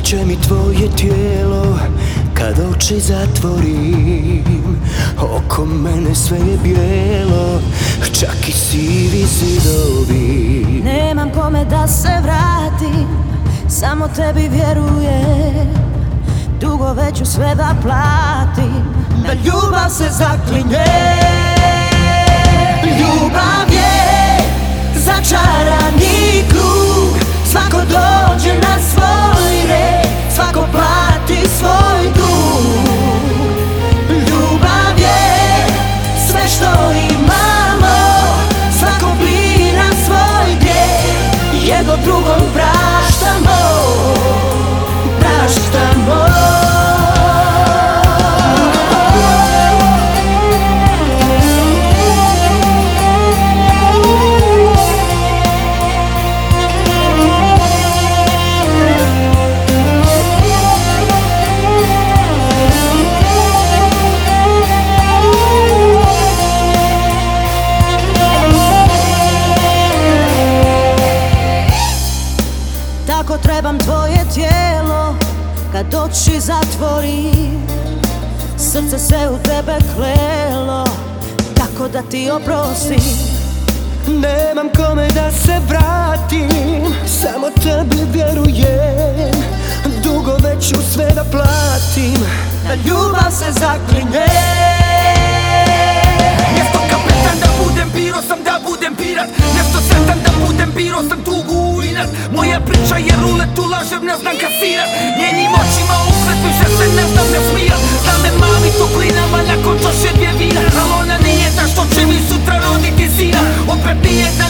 će mi tvoje tijelo kad oči zatvorim. Oko mene sve je bijelo, čak i sivi zidovi. Nemam kome da se vratim, samo tebi vjerujem. Dugo već ću sve da platim, na ljubav se zaklinjem. Ljubav je začarani krug, svako dođe na svoj red, svako plati svoj dug. Ljubav je sve što imamo, svako bira svoj grijeh, jedno drugom praštamo, praštamo. Tako trebam tvoje tijelo kad oči zatvorim. Srce se u tebe klelo, kako da ti oprostim. Nemam kome da se vratim, samo tebi vjerujem. Dugo već ću sve da platim, na ljubav se zaklinjem. Mjesto kapetan da budem, biro sam da budem pirat. Mjesto sretan da budem, biro sam tugu u inat. Moja priča je rulet, ulažem, ne znam kasirat. Njenim očima ukret, više se ne znam ne smijat. Da me mami toplinama nakon čaše dvije vina, al ona nije ta što će mi sutra roditi sina. Opet nije